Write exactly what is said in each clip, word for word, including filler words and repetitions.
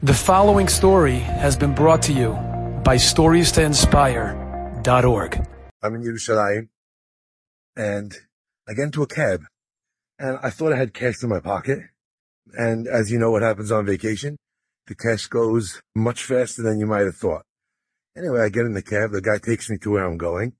The following story has been brought to you by stories to inspire dot org. I'm in Yerushalayim, and I get into a cab, and I thought I had cash in my pocket. And as you know what happens on vacation, the cash goes much faster than you might have thought. Anyway, I get in the cab, the guy takes me to where I'm going,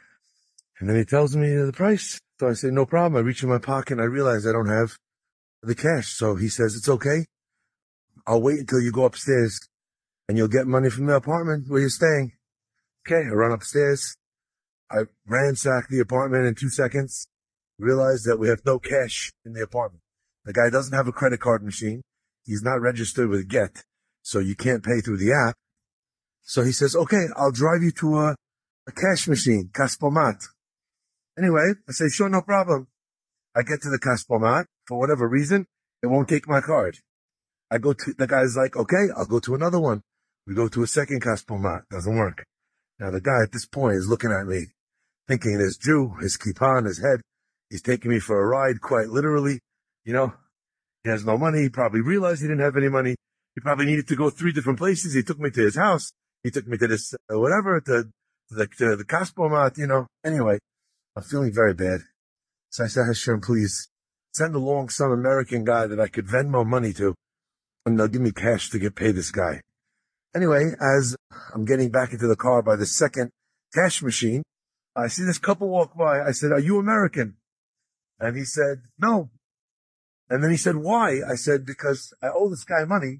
and then he tells me the price. So I say, no problem. I reach in my pocket, and I realize I don't have the cash. So he says, it's okay. I'll wait until you go upstairs and you'll get money from the apartment where you're staying. Okay, I run upstairs. I ransack the apartment in two seconds, realize that we have no cash in the apartment. The guy doesn't have a credit card machine. He's not registered with Get, so you can't pay through the app. So he says, okay, I'll drive you to a, a cash machine, Kaspomat. Anyway, I say, sure, no problem. I get to the Kaspomat. For whatever reason, it won't take my card. I go to, the guy's like, okay, I'll go to another one. We go to a second Kaspomat. Doesn't work. Now the guy at this point is looking at me, thinking this Jew, his kippah on his head. He's taking me for a ride, quite literally. You know, he has no money. He probably realized he didn't have any money. He probably needed to go three different places. He took me to his house. He took me to this, uh, whatever, to, to the, to the Kaspomat, you know. Anyway, I'm feeling very bad. So I said, Hashem, please send along some American guy that I could Venmo money to, and they'll give me cash to get paid this guy. Anyway, as I'm getting back into the car by the second cash machine, I see this couple walk by. I said, are you American? And he said, no. And then he said, why? I said, because I owe this guy money,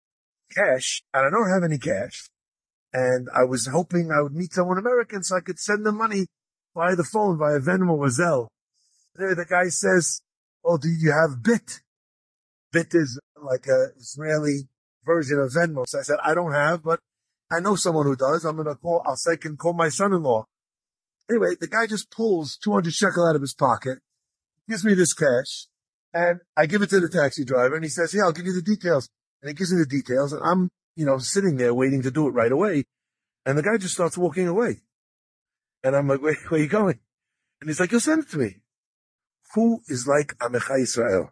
cash, and I don't have any cash. And I was hoping I would meet someone American so I could send them money via the phone, via Venmo or Zelle. There, the guy says, oh, do you have Bit? Bit is like a Israeli version of Venmo. So I said, I don't have, but I know someone who does. I'm going to call, I'll say, can call my son-in-law. Anyway, the guy just pulls two hundred shekel out of his pocket, gives me this cash, and I give it to the taxi driver, and he says, yeah, I'll give you the details. And he gives me the details, and I'm, you know, sitting there waiting to do it right away. And the guy just starts walking away. And I'm like, wait, where are you going? And he's like, you'll send it to me. Who is like Amecha Yisrael?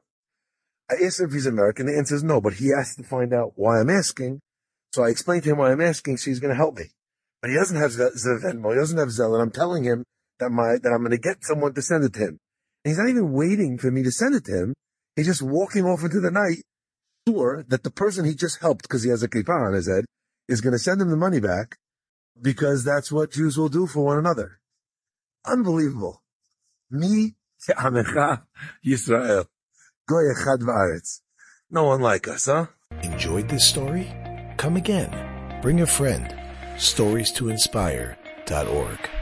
I asked him if he's American. The answer is no, but he asked to find out why I'm asking. So I explained to him why I'm asking, so he's going to help me. But he doesn't have Venmo, he doesn't have Zelle, and I'm telling him that my that I'm going to get someone to send it to him. And he's not even waiting for me to send it to him. He's just walking off into the night, sure that the person he just helped, because he has a kippah on his head, is going to send him the money back, because that's what Jews will do for one another. Unbelievable. Mi Amecha Yisrael. No one like us, huh? Enjoyed this story? Come again. Bring a friend. stories to inspire dot org